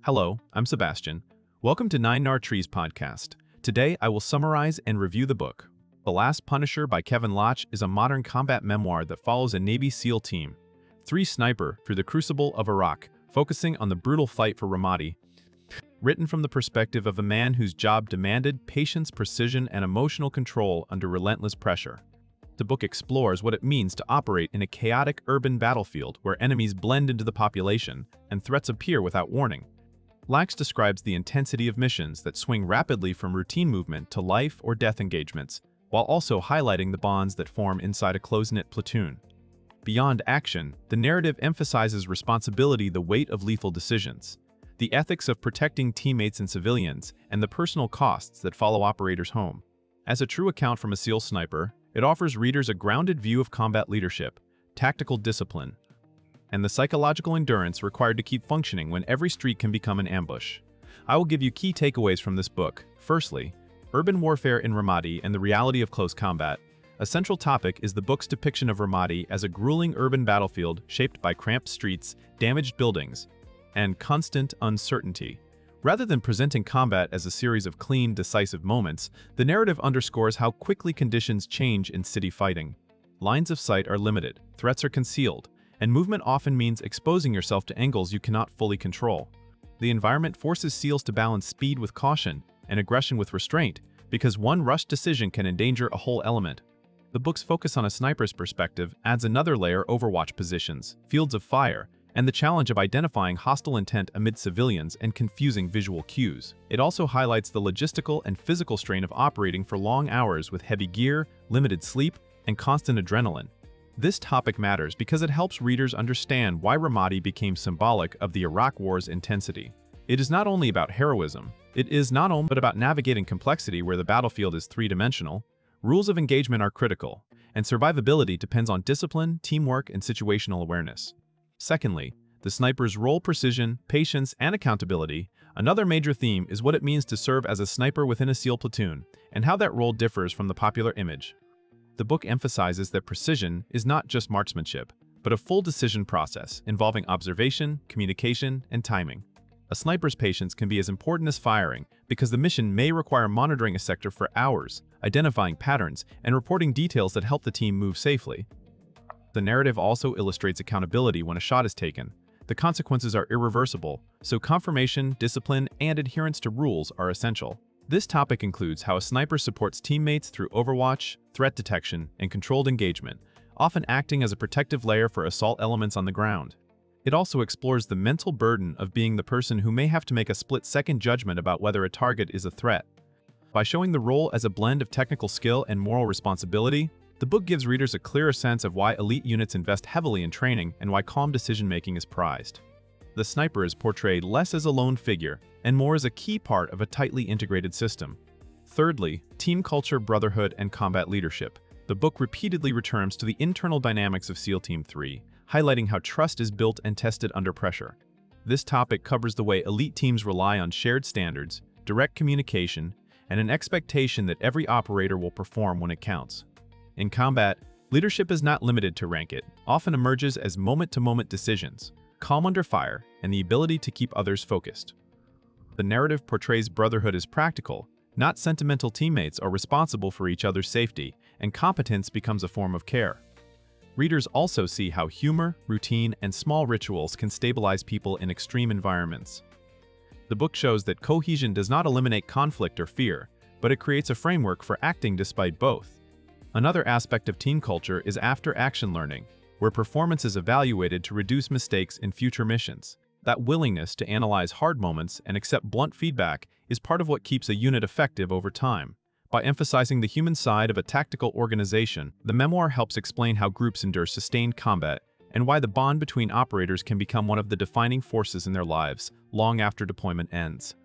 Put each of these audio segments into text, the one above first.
Hello, I'm Sebastian. Welcome to Nine Nar Trees podcast. Today, I will summarize and review the book. The Last Punisher by Kevin Loch is a modern combat memoir that follows a Navy SEAL team, three sniper through the crucible of Iraq, focusing on the brutal fight for Ramadi. Written from the perspective of a man whose job demanded patience, precision, and emotional control under relentless pressure. The book explores what it means to operate in a chaotic urban battlefield where enemies blend into the population and threats appear without warning. Loch describes the intensity of missions that swing rapidly from routine movement to life or death engagements, while also highlighting the bonds that form inside a close-knit platoon. Beyond action, the narrative emphasizes responsibility, the weight of lethal decisions, the ethics of protecting teammates and civilians, and the personal costs that follow operators home. As a true account from a SEAL sniper, it offers readers a grounded view of combat leadership, tactical discipline, and the psychological endurance required to keep functioning when every street can become an ambush. I will give you key takeaways from this book. Firstly, urban warfare in Ramadi and the reality of close combat. A central topic is the book's depiction of Ramadi as a grueling urban battlefield shaped by cramped streets, damaged buildings, and constant uncertainty. Rather than presenting combat as a series of clean, decisive moments, the narrative underscores how quickly conditions change in city fighting. Lines of sight are limited, threats are concealed, and movement often means exposing yourself to angles you cannot fully control. The environment forces SEALs to balance speed with caution and aggression with restraint, because one rushed decision can endanger a whole element. The book's focus on a sniper's perspective adds another layer: overwatch positions, fields of fire, and the challenge of identifying hostile intent amid civilians and confusing visual cues. It also highlights the logistical and physical strain of operating for long hours with heavy gear, limited sleep, and constant adrenaline. This topic matters because it helps readers understand why Ramadi became symbolic of the Iraq War's intensity. It is not only about heroism, it is not only but about navigating complexity where the battlefield is three-dimensional. Rules of engagement are critical, and survivability depends on discipline, teamwork, and situational awareness. Secondly, the sniper's role: precision, patience, and accountability. Another major theme is what it means to serve as a sniper within a SEAL platoon, and how that role differs from the popular image. The book emphasizes that precision is not just marksmanship, but a full decision process involving observation, communication, and timing. A sniper's patience can be as important as firing, because the mission may require monitoring a sector for hours, identifying patterns, and reporting details that help the team move safely. The narrative also illustrates accountability when a shot is taken. The consequences are irreversible, so confirmation, discipline, and adherence to rules are essential. This topic includes how a sniper supports teammates through overwatch, threat detection, and controlled engagement, often acting as a protective layer for assault elements on the ground. It also explores the mental burden of being the person who may have to make a split-second judgment about whether a target is a threat. By showing the role as a blend of technical skill and moral responsibility, the book gives readers a clearer sense of why elite units invest heavily in training and why calm decision-making is prized. The sniper is portrayed less as a lone figure and more as a key part of a tightly integrated system. Thirdly, team culture, brotherhood, and combat leadership. The book repeatedly returns to the internal dynamics of SEAL Team 3, highlighting how trust is built and tested under pressure. This topic covers the way elite teams rely on shared standards, direct communication, and an expectation that every operator will perform when it counts. In combat, leadership is not limited to rank. It often emerges as moment-to-moment decisions, calm under fire, and the ability to keep others focused. The narrative portrays brotherhood as practical, not sentimental. Teammates are responsible for each other's safety, and competence becomes a form of care. Readers also see how humor, routine, and small rituals can stabilize people in extreme environments. The book shows that cohesion does not eliminate conflict or fear, but it creates a framework for acting despite both. Another aspect of team culture is after-action learning, where performance is evaluated to reduce mistakes in future missions. That willingness to analyze hard moments and accept blunt feedback is part of what keeps a unit effective over time. By emphasizing the human side of a tactical organization, the memoir helps explain how groups endure sustained combat and why the bond between operators can become one of the defining forces in their lives long after deployment ends.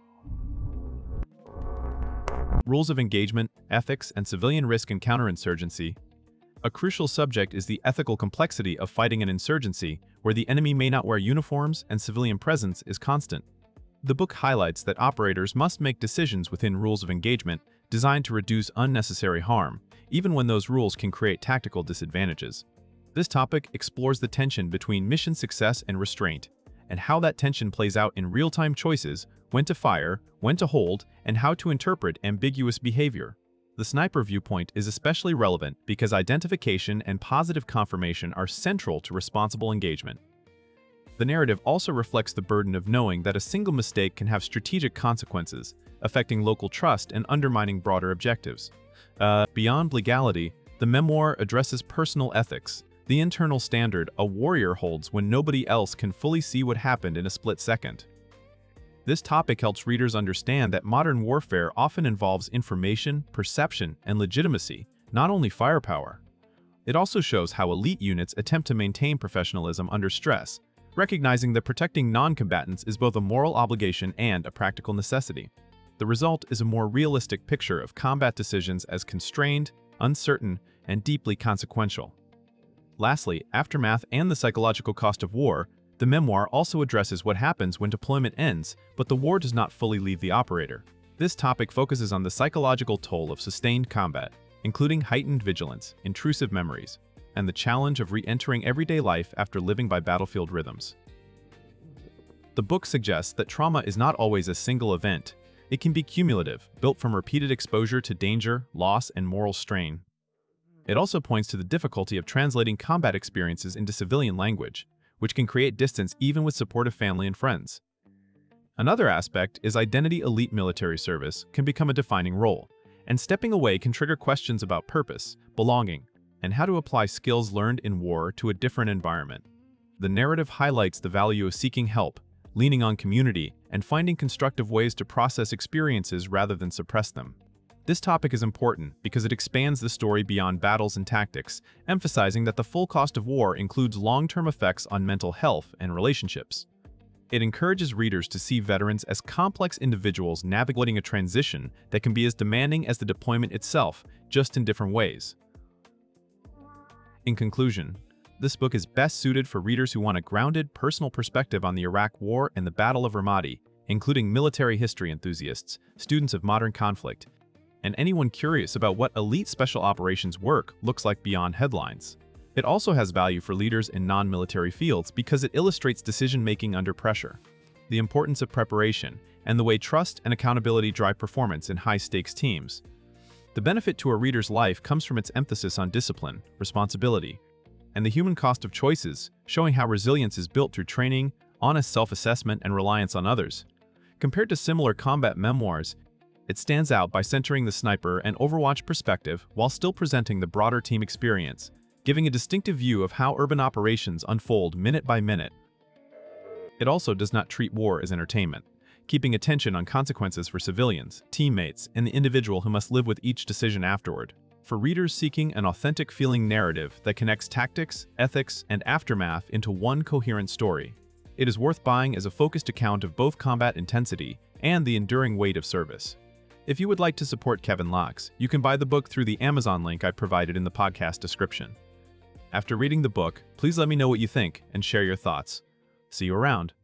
Rules of engagement, ethics, and civilian risk and counterinsurgency. A crucial subject is the ethical complexity of fighting an insurgency where the enemy may not wear uniforms and civilian presence is constant. The book highlights that operators must make decisions within rules of engagement designed to reduce unnecessary harm, even when those rules can create tactical disadvantages. This topic explores the tension between mission success and restraint, and how that tension plays out in real-time choices, when to fire, when to hold, and how to interpret ambiguous behavior. The sniper viewpoint is especially relevant because identification and positive confirmation are central to responsible engagement. The narrative also reflects the burden of knowing that a single mistake can have strategic consequences, affecting local trust and undermining broader objectives. Beyond legality, the memoir addresses personal ethics, the internal standard a warrior holds when nobody else can fully see what happened in a split second. This topic helps readers understand that modern warfare often involves information, perception, and legitimacy, not only firepower. It also shows how elite units attempt to maintain professionalism under stress, recognizing that protecting non-combatants is both a moral obligation and a practical necessity. The result is a more realistic picture of combat decisions as constrained, uncertain, and deeply consequential. Lastly, aftermath and the psychological cost of war, the memoir also addresses what happens when deployment ends, but the war does not fully leave the operator. This topic focuses on the psychological toll of sustained combat, including heightened vigilance, intrusive memories, and the challenge of re-entering everyday life after living by battlefield rhythms. The book suggests that trauma is not always a single event. It can be cumulative, built from repeated exposure to danger, loss, and moral strain. It also points to the difficulty of translating combat experiences into civilian language, which can create distance even with supportive family and friends. Another aspect is identity. Elite military service can become a defining role, and stepping away can trigger questions about purpose, belonging, and how to apply skills learned in war to a different environment. The narrative highlights the value of seeking help, leaning on community, and finding constructive ways to process experiences rather than suppress them. This topic is important because it expands the story beyond battles and tactics, emphasizing that the full cost of war includes long-term effects on mental health and relationships. It encourages readers to see veterans as complex individuals navigating a transition that can be as demanding as the deployment itself, just in different ways. In conclusion, this book is best suited for readers who want a grounded, personal perspective on the Iraq War and the Battle of Ramadi, including military history enthusiasts, students of modern conflict, and anyone curious about what elite special operations work looks like beyond headlines. It also has value for leaders in non-military fields because it illustrates decision-making under pressure, the importance of preparation, and the way trust and accountability drive performance in high-stakes teams. The benefit to a reader's life comes from its emphasis on discipline, responsibility, and the human cost of choices, showing how resilience is built through training, honest self-assessment, and reliance on others. Compared to similar combat memoirs, it stands out by centering the sniper and Overwatch perspective while still presenting the broader team experience, giving a distinctive view of how urban operations unfold minute by minute. It also does not treat war as entertainment, keeping attention on consequences for civilians, teammates, and the individual who must live with each decision afterward. For readers seeking an authentic feeling narrative that connects tactics, ethics, and aftermath into one coherent story, it is worth buying as a focused account of both combat intensity and the enduring weight of service. If you would like to support Kevin Locks, you can buy the book through the Amazon link I provided in the podcast description. After reading the book, please let me know what you think and share your thoughts. See you around.